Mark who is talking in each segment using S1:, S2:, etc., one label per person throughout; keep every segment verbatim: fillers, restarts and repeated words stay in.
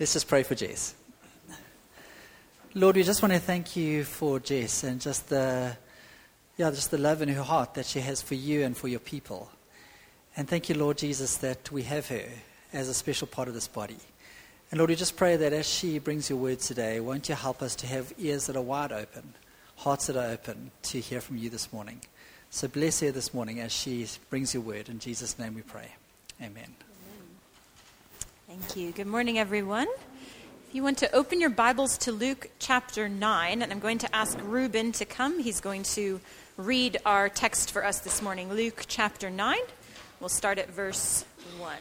S1: Let's just pray for Jess. Lord, we just want to thank you for Jess and just the, yeah, just the love in her heart that she has for you and for your people. And thank you, Lord Jesus, that we have her as a special part of this body. And Lord, we just pray that as she brings your word today, won't you help us to have ears that are wide open, hearts that are open to hear from you this morning. So bless her this morning as she brings your word. In Jesus' name we pray. Amen.
S2: Thank you. Good morning, everyone. If you want to open your Bibles to Luke chapter nine, and I'm going to ask Ruben to come. He's going to read our text for us this morning. Luke chapter nine. We'll start at verse one.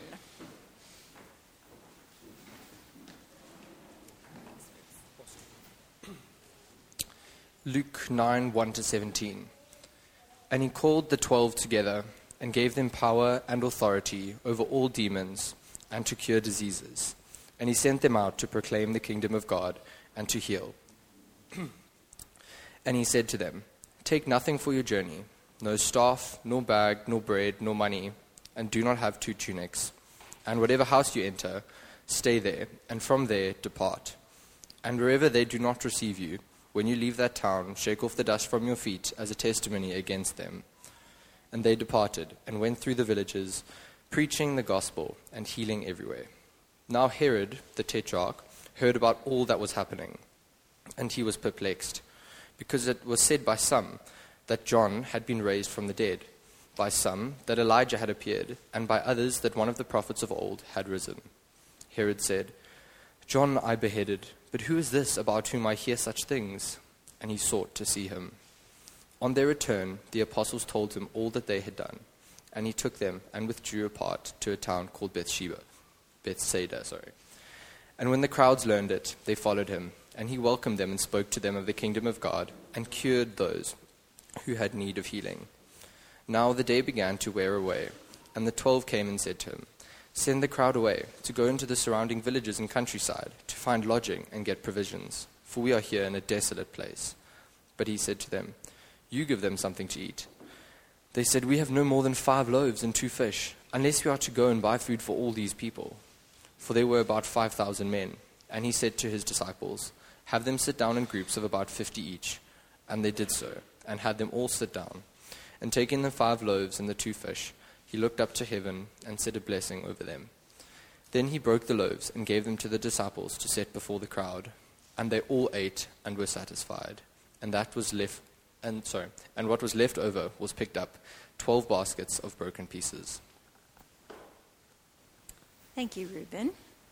S3: Luke nine, one to seventeen. And he called the twelve together and gave them power and authority over all demons and to cure diseases. And he sent them out to proclaim the kingdom of God and to heal. And he said to them, take nothing for your journey, no staff, nor bag, nor bread, nor money, and do not have two tunics. And whatever house you enter, stay there, and from there depart. And wherever they do not receive you, when you leave that town, shake off the dust from your feet as a testimony against them. And they departed and went through the villages, preaching the gospel and healing everywhere. Now Herod, the tetrarch, heard about all that was happening, and he was perplexed, because it was said by some that John had been raised from the dead, by some that Elijah had appeared, and by others that one of the prophets of old had risen. Herod said, John I beheaded, but who is this about whom I hear such things? And he sought to see him. On their return, the apostles told him all that they had done. And he took them and withdrew apart to a town called Bethsheba, Bethsaida. Sorry. And when the crowds learned it, they followed him. And he welcomed them and spoke to them of the kingdom of God and cured those who had need of healing. Now the day began to wear away, and the twelve came and said to him, send the crowd away to go into the surrounding villages and countryside to find lodging and get provisions, for we are here in a desolate place. But he said to them, you give them something to eat. They said, we have no more than five loaves and two fish, unless we are to go and buy food for all these people. For there were about five thousand men. And he said to his disciples, have them sit down in groups of about fifty each. And they did so, and had them all sit down. And taking the five loaves and the two fish, he looked up to heaven and said a blessing over them. Then he broke the loaves and gave them to the disciples to set before the crowd. And they all ate and were satisfied. And that was left And sorry, and what was left over was picked up, twelve baskets of broken pieces.
S2: Thank you, Ruben.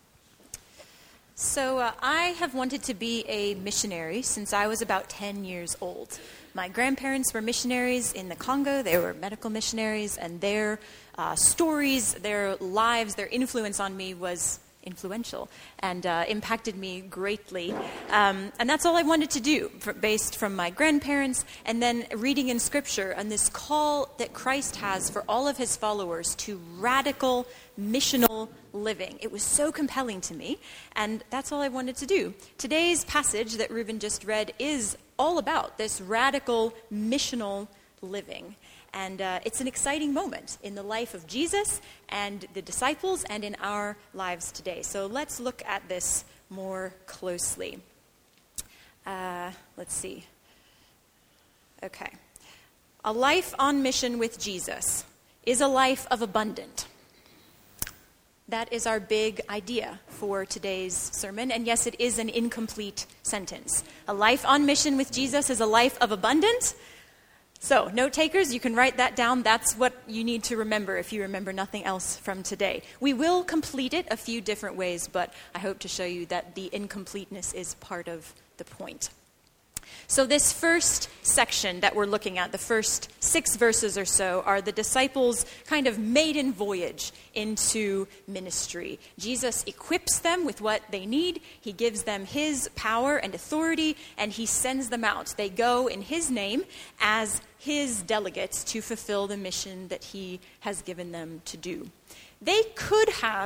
S2: So uh, I have wanted to be a missionary since I was about ten years old. My grandparents were missionaries in the Congo. They were medical missionaries, and their uh, stories, their lives, their influence on me was influential and uh, impacted me greatly. Um, and that's all I wanted to do, for, based from my grandparents, and then reading in Scripture and this call that Christ has for all of his followers to radical, missional living. It was so compelling to me, and that's all I wanted to do. Today's passage that Ruben just read is all about this radical, missional living. And uh, it's an exciting moment in the life of Jesus and the disciples and in our lives today. So let's look at this more closely. Uh, let's see. Okay. A life on mission with Jesus is a life of abundance. That is our big idea for today's sermon. And yes, it is an incomplete sentence. A life on mission with Jesus is a life of abundance. So, note takers, you can write that down. That's what you need to remember if you remember nothing else from today. We will complete it a few different ways, but I hope to show you that the incompleteness is part of the point. So this first section that we're looking at, the first six verses or so, are the disciples' kind of maiden voyage into ministry. Jesus equips them with what they need. He gives them his power and authority, and he sends them out. They go in his name as his delegates to fulfill the mission that he has given them to do. They could have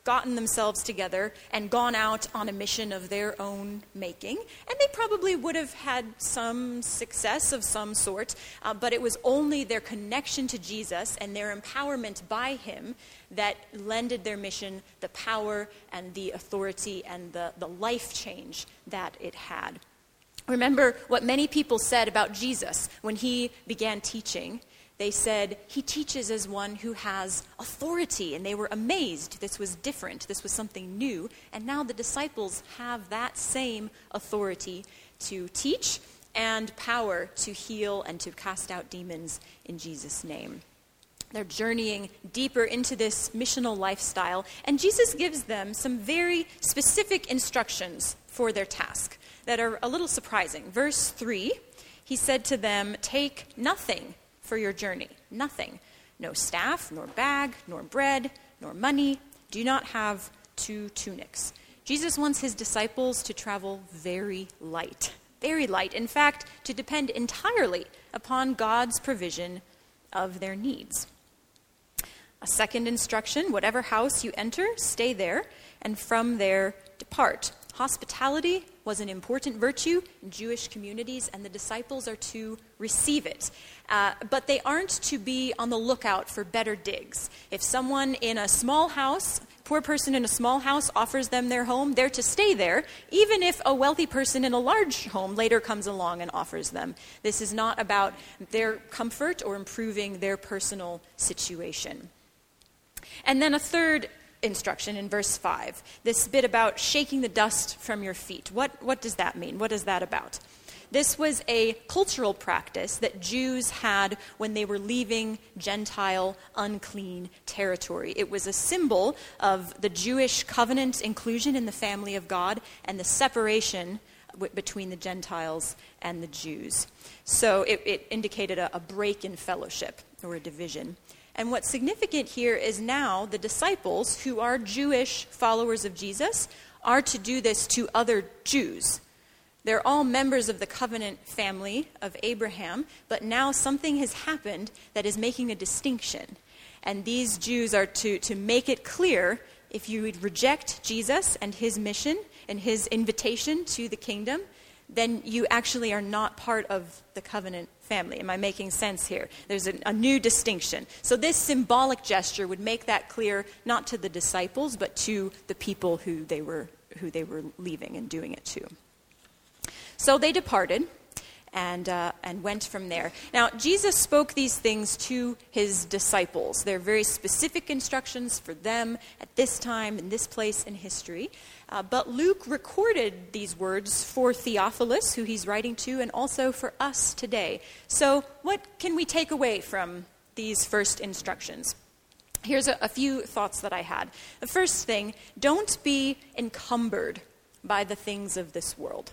S2: gotten themselves together and gone out on a mission of their own making. And they probably would have had some success of some sort, uh, but it was only their connection to Jesus and their empowerment by him that lended their mission the power and the authority and the, the life change that it had. Remember what many people said about Jesus when he began teaching. They said, he teaches as one who has authority, and they were amazed. This was different. This was something new. And now the disciples have that same authority to teach and power to heal and to cast out demons in Jesus' name. They're journeying deeper into this missional lifestyle, and Jesus gives them some very specific instructions for their task that are a little surprising. Verse three, he said to them, take nothing for your journey, nothing. No staff, nor bag, nor bread, nor money. Do not have two tunics. Jesus wants his disciples to travel very light, very light. In fact, to depend entirely upon God's provision of their needs. A second instruction, whatever house you enter, stay there, and from there depart. Hospitality was an important virtue in Jewish communities, and the disciples are to receive it. Uh, but they aren't to be on the lookout for better digs. If someone in a small house, poor person in a small house offers them their home, they're to stay there, even if a wealthy person in a large home later comes along and offers them. This is not about their comfort or improving their personal situation. And then a third instruction in verse five, this bit about shaking the dust from your feet. What, what does that mean? What is that about? This was a cultural practice that Jews had when they were leaving Gentile, unclean territory. It was a symbol of the Jewish covenant inclusion in the family of God and the separation w- between the Gentiles and the Jews. So it, it indicated a, a break in fellowship or a division. And what's significant here is now the disciples, who are Jewish followers of Jesus, are to do this to other Jews. They're all members of the covenant family of Abraham, but now something has happened that is making a distinction. And these Jews are to, to make it clear, if you reject Jesus and his mission and his invitation to the kingdom, then you actually are not part of the covenant family. Am I making sense here? There's a, a new distinction. So this symbolic gesture would make that clear, not to the disciples, but to the people who they were who they were leaving and doing it to. So they departed and uh, and went from there. Now, Jesus spoke these things to his disciples. They're very specific instructions for them at this time, in this place in history. Uh, but Luke recorded these words for Theophilus, who he's writing to, and also for us today. So what can we take away from these first instructions? Here's a, a few thoughts that I had. The first thing, don't be encumbered by the things of this world.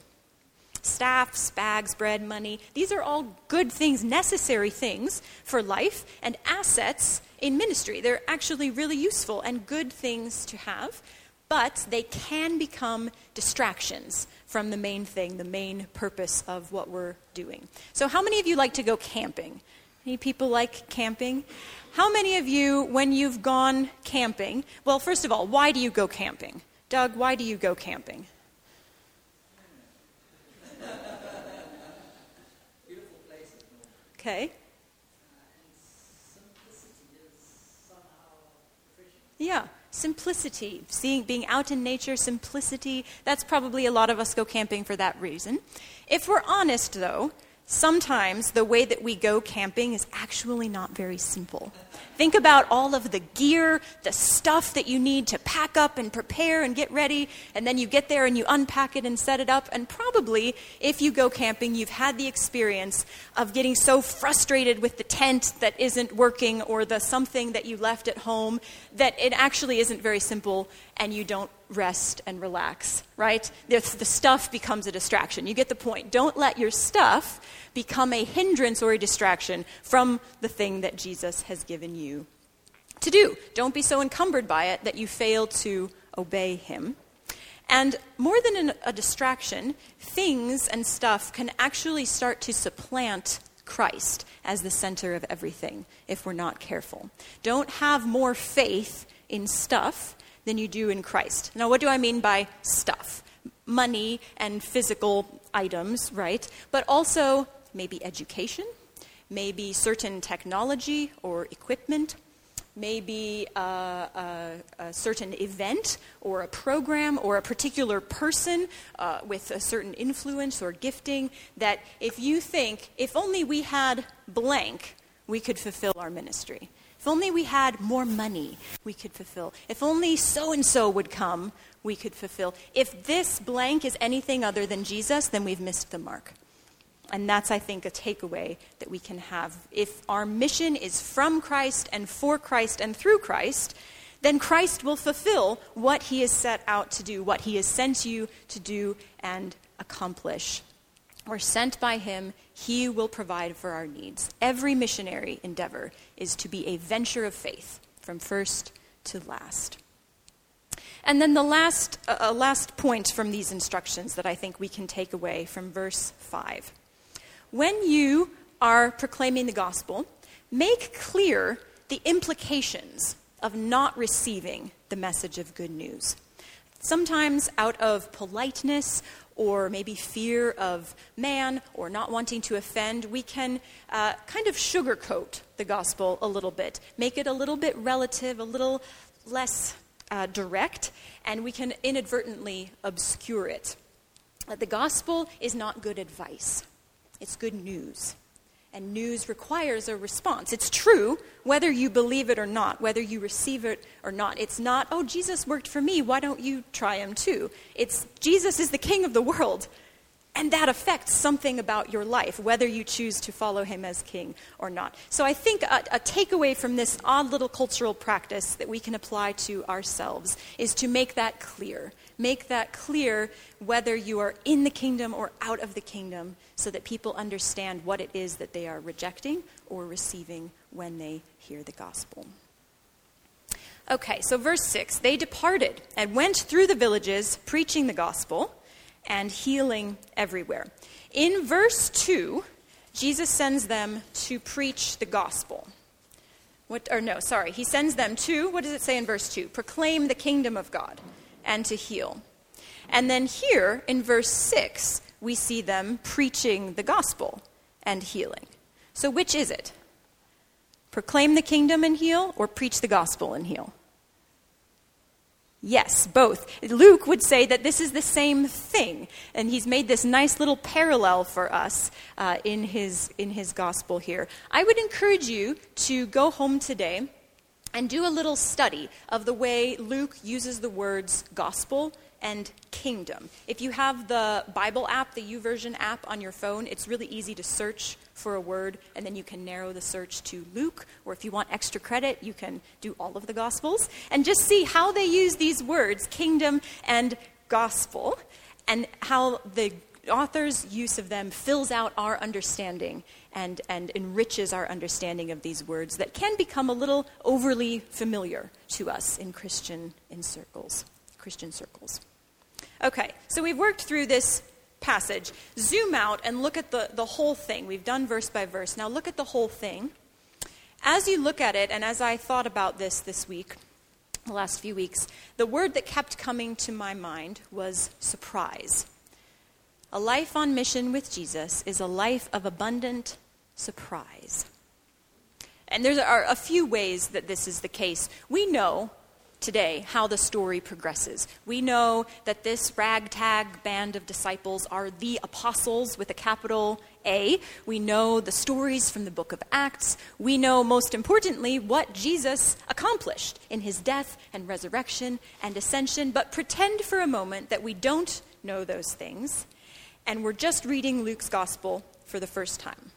S2: Staffs, bags, bread, money, these are all good things, necessary things for life and assets in ministry. They're actually really useful and good things to have. But they can become distractions from the main thing, the main purpose of what we're doing. So how many of you like to go camping? Any people like camping? How many of you, when you've gone camping, well, first of all, why do you go camping? Doug, why do you go camping?
S1: Beautiful places.
S2: Okay.
S1: Yeah.
S2: Simplicity, seeing, being out in nature, simplicity, that's probably a lot of us go camping for that reason. If we're honest, though, sometimes the way that we go camping is actually not very simple. Think about all of the gear, the stuff that you need to pack up and prepare and get ready, and then you get there and you unpack it and set it up, and probably, if you go camping, you've had the experience of getting so frustrated with the tent that isn't working or the something that you left at home that it actually isn't very simple and you don't rest and relax, right? The, the stuff becomes a distraction. You get the point. Don't let your stuff become a hindrance or a distraction from the thing that Jesus has given you to do. Don't be so encumbered by it that you fail to obey him. And more than an, a distraction, things and stuff can actually start to supplant Christ as the center of everything if we're not careful. Don't have more faith in stuff than you do in Christ. Now, what do I mean by stuff? Money and physical items, right? But also maybe education, maybe certain technology or equipment, maybe a, a, a certain event or a program or a particular person uh, with a certain influence or gifting that if you think, if only we had blank, we could fulfill our ministry. If only we had more money, we could fulfill. If only so-and-so would come, we could fulfill. If this blank is anything other than Jesus, then we've missed the mark. And that's, I think, a takeaway that we can have. If our mission is from Christ and for Christ and through Christ, then Christ will fulfill what he has set out to do, what he has sent you to do and accomplish. We're sent by him. He will provide for our needs. Every missionary endeavor is to be a venture of faith from first to last. And then the last, uh, last point from these instructions that I think we can take away from verse five. When you are proclaiming the gospel, make clear the implications of not receiving the message of good news. Sometimes out of politeness or maybe fear of man or not wanting to offend, we can uh, kind of sugarcoat the gospel a little bit, make it a little bit relative, a little less uh, direct, and we can inadvertently obscure it. Uh, the gospel is not good advice. It's good news. And news requires a response. It's true whether you believe it or not, whether you receive it or not. It's not, oh, Jesus worked for me, why don't you try him too? It's Jesus is the king of the world. And that affects something about your life, whether you choose to follow him as king or not. So I think a, a takeaway from this odd little cultural practice that we can apply to ourselves is to make that clear. Make that clear whether you are in the kingdom or out of the kingdom so that people understand what it is that they are rejecting or receiving when they hear the gospel. Okay, so verse six, they departed and went through the villages preaching the gospel and healing everywhere. In verse two, Jesus sends them to preach the gospel. What, or no, sorry, he sends them to, what does it say in verse two? Proclaim the kingdom of God and to heal. And then here in verse six, we see them preaching the gospel and healing. So which is it? Proclaim the kingdom and heal, or preach the gospel and heal? Yes, both. Luke would say that this is the same thing, and he's made this nice little parallel for us uh, in his in his gospel here. I would encourage you to go home today and do a little study of the way Luke uses the words gospel and kingdom. If you have the Bible app, the YouVersion app on your phone, it's really easy to search for a word, and then you can narrow the search to Luke, or if you want extra credit, you can do all of the Gospels, and just see how they use these words, kingdom and gospel, and how the author's use of them fills out our understanding and, and enriches our understanding of these words that can become a little overly familiar to us in Christian in circles, Christian circles. Okay, so we've worked through this passage. Zoom out and look at the, the whole thing. We've done verse by verse. Now look at the whole thing. As you look at it, and as I thought about this this week, the last few weeks, the word that kept coming to my mind was surprise. A life on mission with Jesus is a life of abundant surprise. And there are a few ways that this is the case. We know today how the story progresses. We know that this ragtag band of disciples are the apostles with a capital A. We know the stories from the book of Acts. We know, most importantly, what Jesus accomplished in his death and resurrection and ascension. But pretend for a moment that we don't know those things, and we're just reading Luke's gospel for the first time.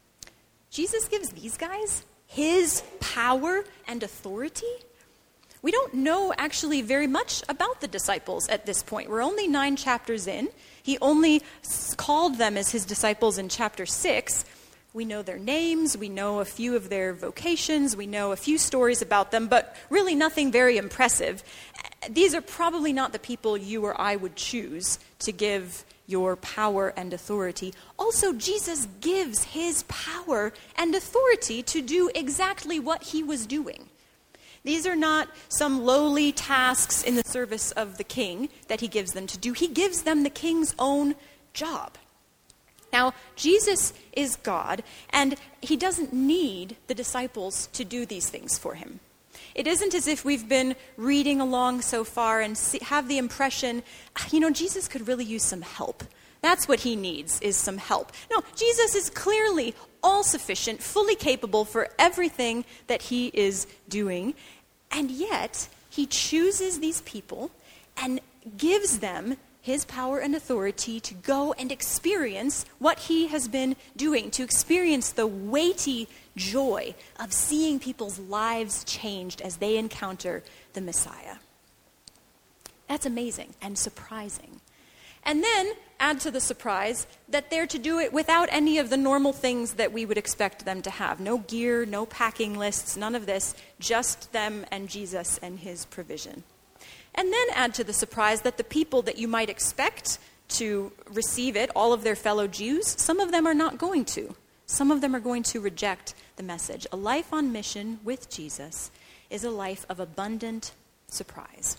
S2: Jesus gives these guys his power and authority? We don't know actually very much about the disciples at this point. We're only nine chapters in. He only called them as his disciples in chapter six. We know their names. We know a few of their vocations. We know a few stories about them, but really nothing very impressive. These are probably not the people you or I would choose to give your power and authority. Also, Jesus gives his power and authority to do exactly what he was doing. These are not some lowly tasks in the service of the king that he gives them to do. He gives them the king's own job. Now, Jesus is God, and he doesn't need the disciples to do these things for him. It isn't as if we've been reading along so far and see, have the impression, you know, Jesus could really use some help. That's what he needs, is some help. No, Jesus is clearly all-sufficient, fully capable for everything that he is doing. And yet, he chooses these people and gives them his power and authority to go and experience what he has been doing, to experience the weighty joy of seeing people's lives changed as they encounter the Messiah. That's amazing and surprising. And then add to the surprise that they're to do it without any of the normal things that we would expect them to have. No gear, no packing lists, none of this, just them and Jesus and his provision. And then add to the surprise that the people that you might expect to receive it, all of their fellow Jews, some of them are not going to. Some of them are going to reject the message. A life on mission with Jesus is a life of abundant surprise.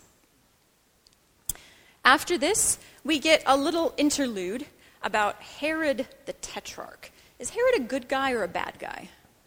S2: After this, we get a little interlude about Herod the Tetrarch. Is Herod a good guy or a bad guy?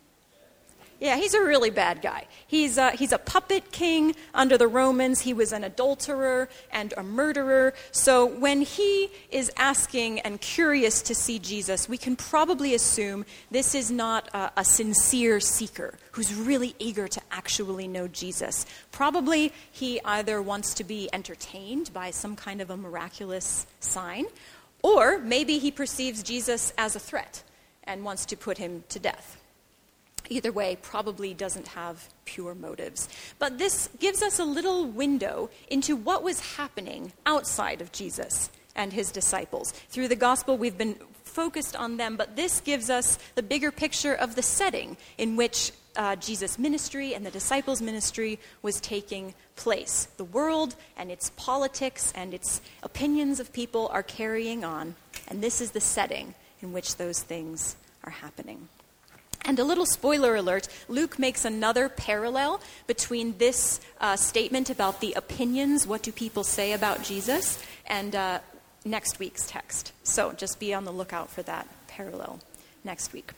S2: Yeah, he's a really bad guy. He's a, he's a puppet king under the Romans. He was an adulterer and a murderer. So when he is asking and curious to see Jesus, we can probably assume this is not a, a sincere seeker who's really eager to actually know Jesus. Probably he either wants to be entertained by some kind of a miraculous sign, or maybe he perceives Jesus as a threat and wants to put him to death. Either way, probably doesn't have pure motives. But this gives us a little window into what was happening outside of Jesus and his disciples. Through the gospel, we've been focused on them, but this gives us the bigger picture of the setting in which uh, Jesus' ministry and the disciples' ministry was taking place. The world and its politics and its opinions of people are carrying on, and this is the setting in which those things are happening. And a little spoiler alert, Luke makes another parallel between this uh, statement about the opinions, what do people say about Jesus, and uh, next week's text. So just be on the lookout for that parallel next week.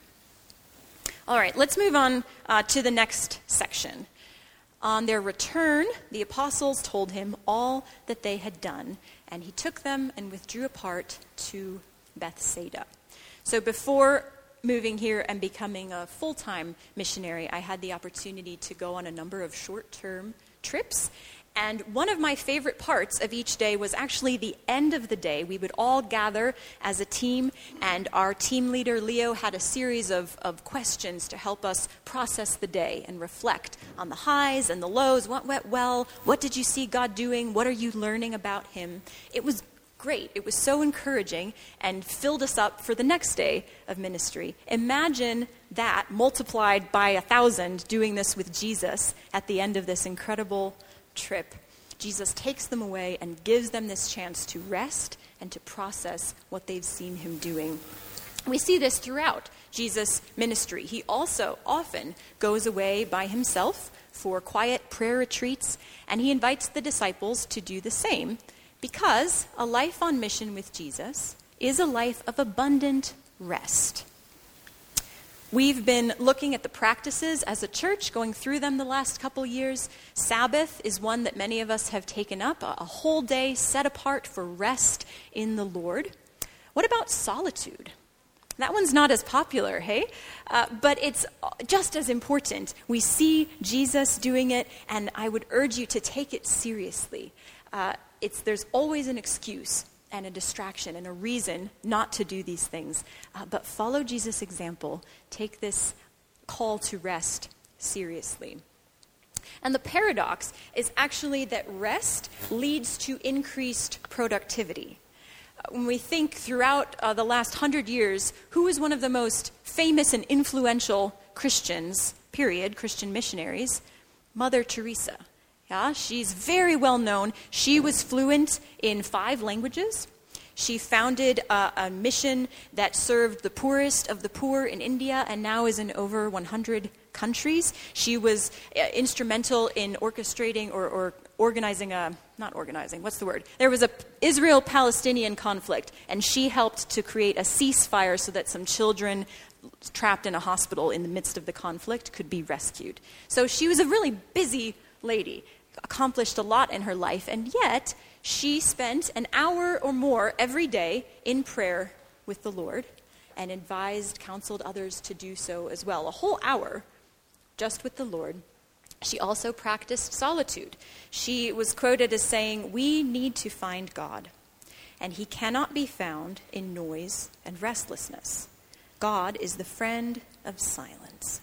S2: All right, let's move on uh, to the next section. On their return, the apostles told him all that they had done, and he took them and withdrew apart to Bethsaida. So before moving here and becoming a full-time missionary, I had the opportunity to go on a number of short-term trips. And one of my favorite parts of each day was actually the end of the day. We would all gather as a team, and our team leader, Leo, had a series of, of questions to help us process the day and reflect on the highs and the lows. What went well? What did you see God doing? What are you learning about him? It was great. It was so encouraging and filled us up for the next day of ministry. Imagine that multiplied by a thousand, doing this with Jesus at the end of this incredible trip. Jesus takes them away and gives them this chance to rest and to process what they've seen him doing. We see this throughout Jesus' ministry. He also often goes away by himself for quiet prayer retreats, and he invites the disciples to do the same, because a life on mission with Jesus is a life of abundant rest. We've been looking at the practices as a church, going through them the last couple years. Sabbath is one that many of us have taken up, a, a whole day set apart for rest in the Lord. What about solitude? That one's not as popular, hey? Uh, but it's just as important. We see Jesus doing it, and I would urge you to take it seriously. Uh, It's, there's always an excuse and a distraction and a reason not to do these things. Uh, but follow Jesus' example. Take this call to rest seriously. And the paradox is actually that rest leads to increased productivity. Uh, when we think throughout uh, the last hundred years, who is one of the most famous and influential Christians, period, Christian missionaries? Mother Teresa. Yeah, she's very well known. She was fluent in five languages. She founded a, a mission that served the poorest of the poor in India and now is in over one hundred countries. She was uh, instrumental in orchestrating or, or organizing a, not organizing, what's the word? There was a Israel-Palestinian conflict, and she helped to create a ceasefire so that some children trapped in a hospital in the midst of the conflict could be rescued. So she was a really busy lady, accomplished a lot in her life, and yet she spent an hour or more every day in prayer with the Lord and advised, counseled others to do so as well. A whole hour just with the Lord. She also practiced solitude. She was quoted as saying, "We need to find God, and he cannot be found in noise and restlessness. God is the friend of silence."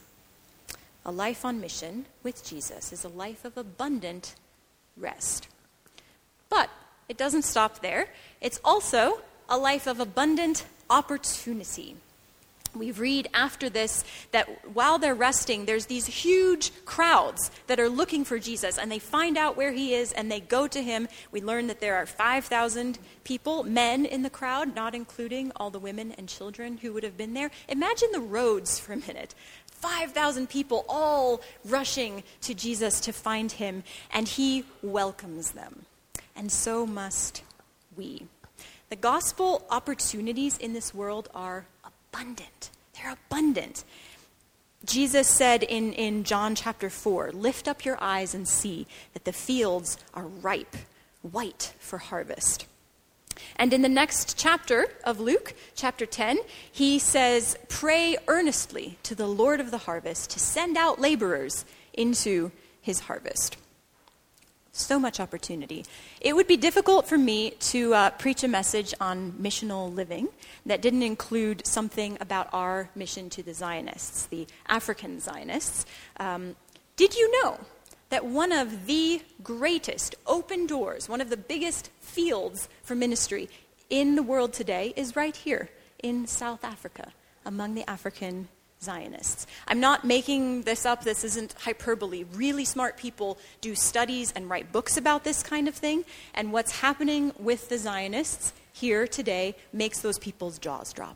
S2: A life on mission with Jesus is a life of abundant rest. But it doesn't stop there. It's also a life of abundant opportunity. We read after this that while they're resting, there's these huge crowds that are looking for Jesus, and they find out where he is, and they go to him. We learn that there are five thousand people, men in the crowd, not including all the women and children who would have been there. Imagine the roads for a minute. five thousand people all rushing to Jesus to find him, and he welcomes them. And so must we. The gospel opportunities in this world are abundant. They're abundant. Jesus said in, in John chapter four, "Lift up your eyes and see that the fields are ripe, white for harvest." And in the next chapter of Luke, chapter ten, he says, "Pray earnestly to the Lord of the harvest to send out laborers into his harvest." So much opportunity. It would be difficult for me to uh, preach a message on missional living that didn't include something about our mission to the Zionists, the African Zionists. Um, did you know that one of the greatest open doors, one of the biggest fields for ministry in the world today is right here in South Africa, among the African Zionists? I'm not making this up. This isn't hyperbole. Really smart people do studies and write books about this kind of thing. And what's happening with the Zionists here today makes those people's jaws drop.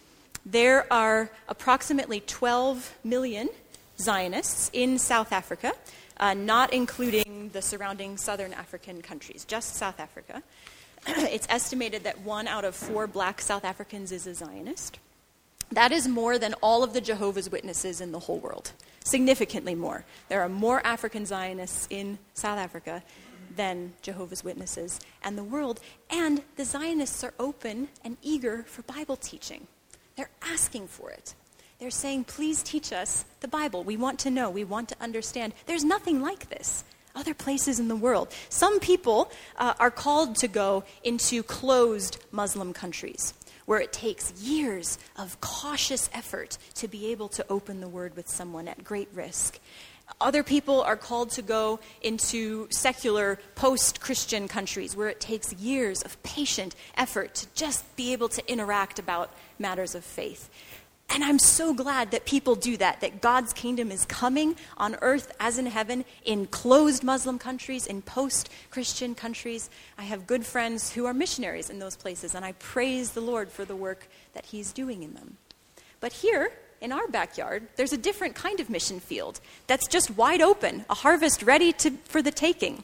S2: There are approximately twelve million Zionists in South Africa, uh, not including the surrounding southern African countries, just South Africa. It's estimated that one out of four black South Africans is a Zionist. That is more than all of the Jehovah's Witnesses in the whole world. Significantly more. There are more African Zionists in South Africa than Jehovah's Witnesses and the world. And the Zionists are open and eager for Bible teaching. They're asking for it. They're saying, "Please teach us the Bible. We want to know. We want to understand." There's nothing like this other places in the world. Some people uh, are called to go into closed Muslim countries, where it takes years of cautious effort to be able to open the word with someone at great risk. Other people are called to go into secular post-Christian countries where it takes years of patient effort to just be able to interact about matters of faith. And I'm so glad that people do that, that God's kingdom is coming on earth as in heaven in closed Muslim countries, in post-Christian countries. I have good friends who are missionaries in those places, and I praise the Lord for the work that he's doing in them. But here, in our backyard, there's a different kind of mission field that's just wide open, a harvest ready to, for the taking.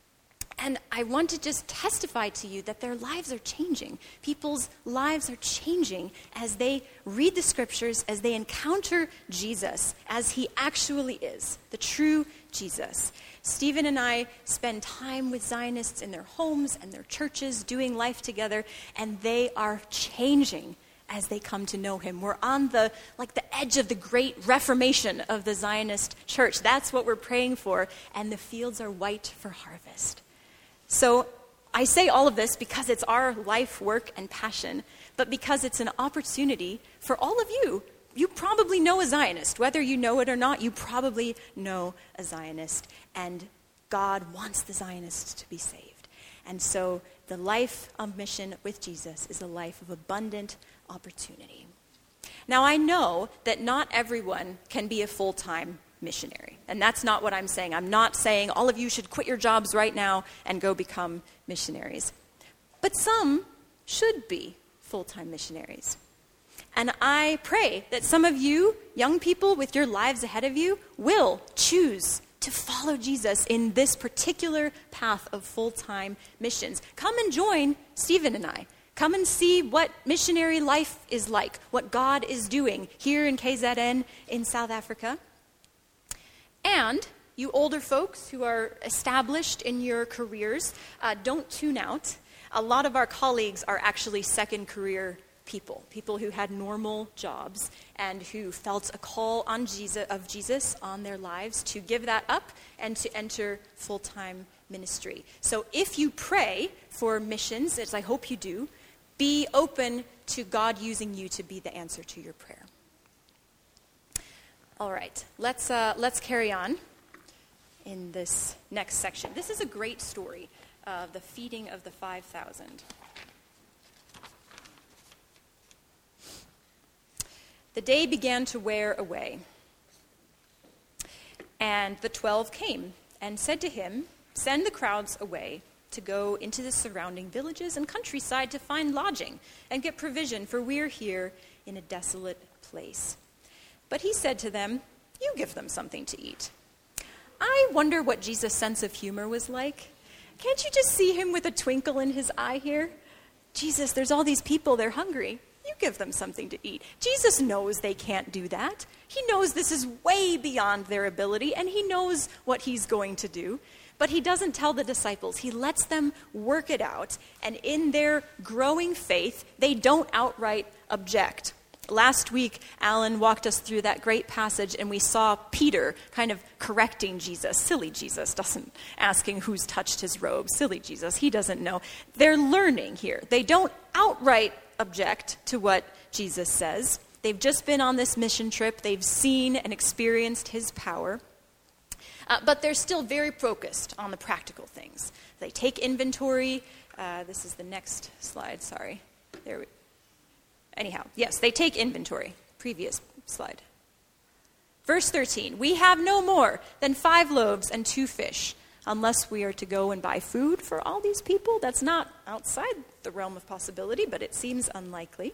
S2: And I want to just testify to you that their lives are changing. People's lives are changing as they read the scriptures, as they encounter Jesus as he actually is, the true Jesus. Stephen and I spend time with Zionists in their homes and their churches, doing life together, and they are changing as they come to know him. We're on the like the edge of the great reformation of the Zionist church. That's what we're praying for, and the fields are white for harvest. So I say all of this because it's our life, work, and passion, but because it's an opportunity for all of you. You probably know a Zionist. Whether you know it or not, you probably know a Zionist. And God wants the Zionists to be saved. And so the life of mission with Jesus is a life of abundant opportunity. Now, I know that not everyone can be a full-time missionary. And that's not what I'm saying. I'm not saying all of you should quit your jobs right now and go become missionaries. But some should be full-time missionaries. And I pray that some of you, young people with your lives ahead of you, will choose to follow Jesus in this particular path of full-time missions. Come and join Stephen and I. Come and see what missionary life is like, what God is doing here in K Z N in South Africa. And you older folks who are established in your careers, uh, don't tune out. A lot of our colleagues are actually second career people, people who had normal jobs and who felt a call on Jesus, of Jesus on their lives to give that up and to enter full-time ministry. So if you pray for missions, as I hope you do, be open to God using you to be the answer to your prayer. All right, let's uh, let's carry on in this next section. This is a great story of the feeding of the five thousand. The day began to wear away, and the twelve came and said to him, "Send the crowds away to go into the surrounding villages and countryside to find lodging and get provision, for we are here in a desolate place." But he said to them, "You give them something to eat." I wonder what Jesus' sense of humor was like. Can't you just see him with a twinkle in his eye here? Jesus, there's all these people, they're hungry. You give them something to eat. Jesus knows they can't do that. He knows this is way beyond their ability, and he knows what he's going to do. But he doesn't tell the disciples. He lets them work it out, and in their growing faith, they don't outright object. Last week, Alan walked us through that great passage, and we saw Peter kind of correcting Jesus. Silly Jesus, doesn't asking who's touched his robe. Silly Jesus, he doesn't know. They're learning here. They don't outright object to what Jesus says. They've just been on this mission trip. They've seen and experienced his power. Uh, but they're still very focused on the practical things. They take inventory. Uh, this is the next slide, sorry. There we Anyhow, yes, they take inventory. Previous slide. Verse thirteen, "We have no more than five loaves and two fish, unless we are to go and buy food for all these people." That's not outside the realm of possibility, but it seems unlikely.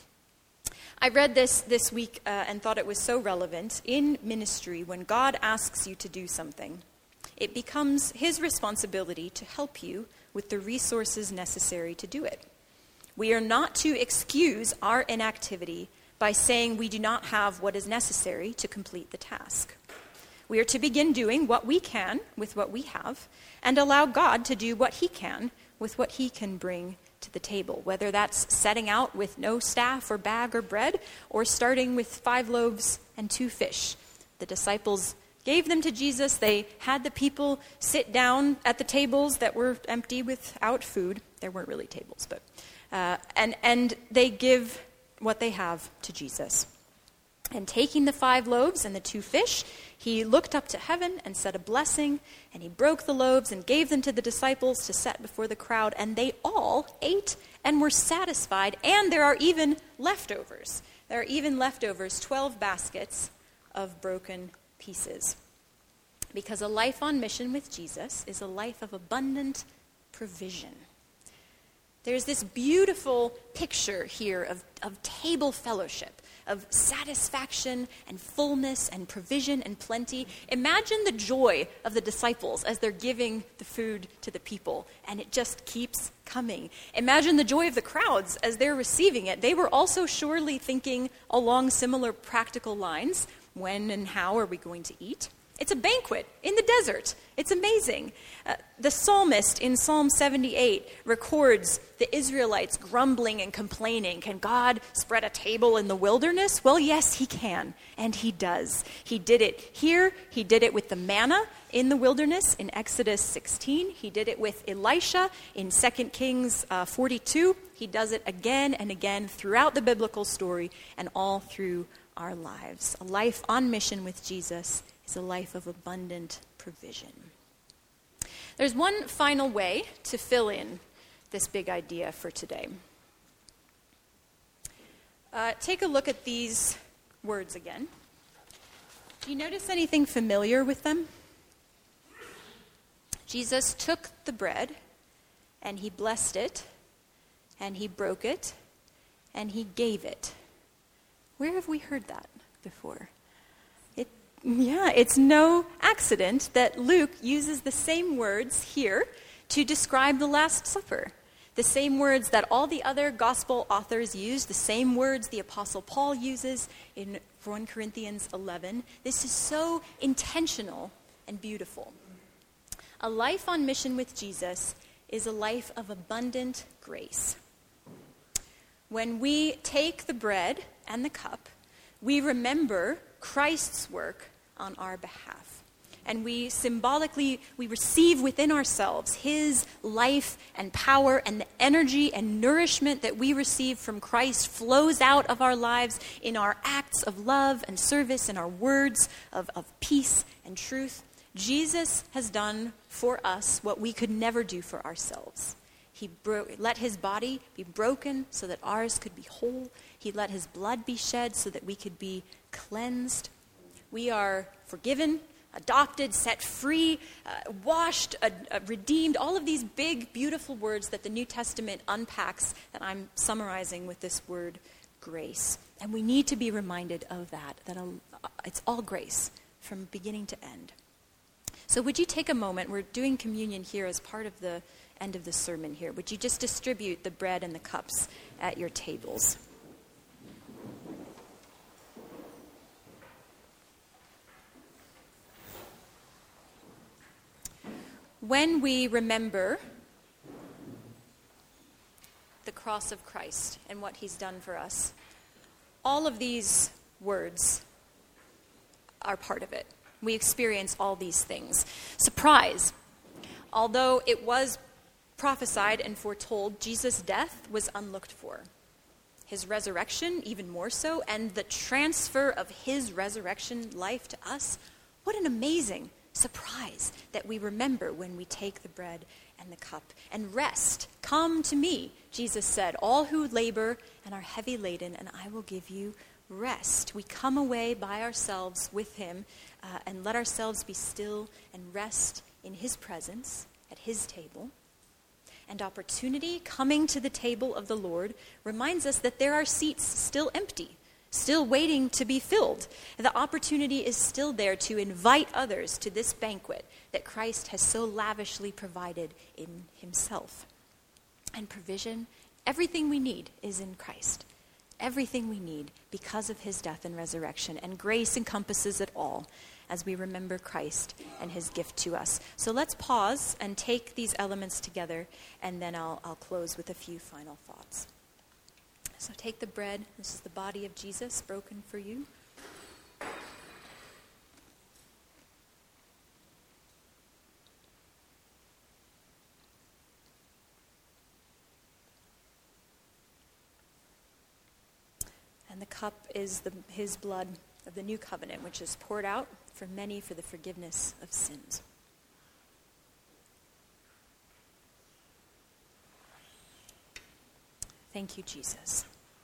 S2: I read this this week uh, and thought it was so relevant. In ministry, when God asks you to do something, it becomes his responsibility to help you with the resources necessary to do it. We are not to excuse our inactivity by saying we do not have what is necessary to complete the task. We are to begin doing what we can with what we have and allow God to do what he can with what he can bring to the table, whether that's setting out with no staff or bag or bread or starting with five loaves and two fish. The disciples gave them to Jesus. They had the people sit down at the tables that were empty without food. There weren't really tables, but Uh, and, and they give what they have to Jesus. And taking the five loaves and the two fish, he looked up to heaven and said a blessing, and he broke the loaves and gave them to the disciples to set before the crowd, and they all ate and were satisfied, and there are even leftovers. There are even leftovers, twelve baskets of broken pieces. Because a life on mission with Jesus is a life of abundant provision. There's this beautiful picture here of, of table fellowship, of satisfaction and fullness and provision and plenty. Imagine the joy of the disciples as they're giving the food to the people, and it just keeps coming. Imagine the joy of the crowds as they're receiving it. They were also surely thinking along similar practical lines. When and how are we going to eat? It's a banquet in the desert. It's amazing. Uh, the psalmist in Psalm seventy-eight records the Israelites grumbling and complaining. Can God spread a table in the wilderness? Well, yes, he can, and he does. He did it here. He did it with the manna in the wilderness in Exodus sixteen. He did it with Elisha in Second Kings uh, forty-two. He does it again and again throughout the biblical story and all through our lives. A life on mission with Jesus is a life of abundant provision. There's one final way to fill in this big idea for today. Uh, take a look at these words again. Do you notice anything familiar with them? Jesus took the bread and he blessed it and he broke it, and he gave it. Where have we heard that before? It, yeah, it's no accident that Luke uses the same words here to describe the Last Supper. The same words that all the other gospel authors use, the same words the Apostle Paul uses in First Corinthians eleven. This is so intentional and beautiful. A life on mission with Jesus is a life of abundant grace. When we take the bread and the cup, we remember Christ's work on our behalf. And we symbolically, we receive within ourselves his life and power, and the energy and nourishment that we receive from Christ flows out of our lives in our acts of love and service, in our words of, of peace and truth. Jesus has done for us what we could never do for ourselves. He bro- let his body be broken so that ours could be whole. He let his blood be shed so that we could be cleansed. We are forgiven, adopted, set free, uh, washed, uh, uh, redeemed, all of these big, beautiful words that the New Testament unpacks that I'm summarizing with this word grace. And we need to be reminded of that, that uh, it's all grace from beginning to end. So would you take a moment, we're doing communion here as part of the end of the sermon here. Would you just distribute the bread and the cups at your tables? When we remember the cross of Christ and what he's done for us, all of these words are part of it. We experience all these things. Surprise. Although it was prophesied and foretold, Jesus' death was unlooked for. His resurrection, even more so, and the transfer of his resurrection life to us, what an amazing surprise that we remember when we take the bread and the cup. And rest, come to me, Jesus said, all who labor and are heavy laden, and I will give you rest. We come away by ourselves with him uh, and let ourselves be still and rest in his presence at his table. And opportunity, coming to the table of the Lord, reminds us that there are seats still empty, still waiting to be filled. The opportunity is still there to invite others to this banquet that Christ has so lavishly provided in himself. And provision, everything we need is in Christ. Everything we need because of his death and resurrection. And grace encompasses it all as we remember Christ and his gift to us. So let's pause and take these elements together, and then I'll, I'll close with a few final thoughts. So take the bread. This is the body of Jesus broken for you. And the cup is the, his blood of the new covenant, which is poured out for many for the forgiveness of sins. Thank you, Jesus.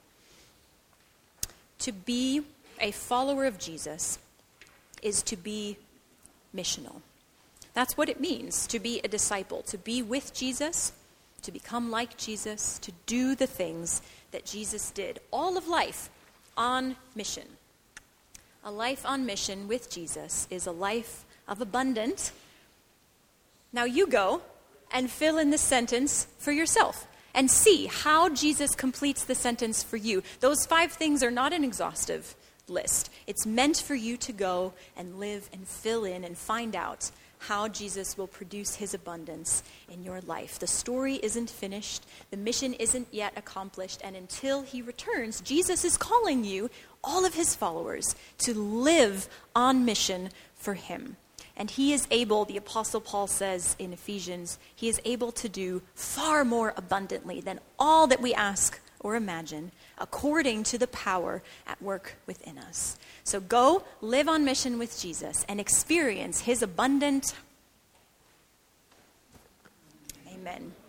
S2: To be a follower of Jesus is to be missional. That's what it means to be a disciple, to be with Jesus, to become like Jesus, to do the things that Jesus did. All of life on mission. A life on mission with Jesus is a life of abundance. Now you go and fill in the sentence for yourself and see how Jesus completes the sentence for you. Those five things are not an exhaustive list. It's meant for you to go and live and fill in and find out how Jesus will produce his abundance in your life. The story isn't finished. The mission isn't yet accomplished. And until he returns, Jesus is calling you, all of his followers, to live on mission for him. And he is able, the Apostle Paul says in Ephesians, he is able to do far more abundantly than all that we ask or imagine, according to the power at work within us. So go, live on mission with Jesus, and experience his abundant. Amen.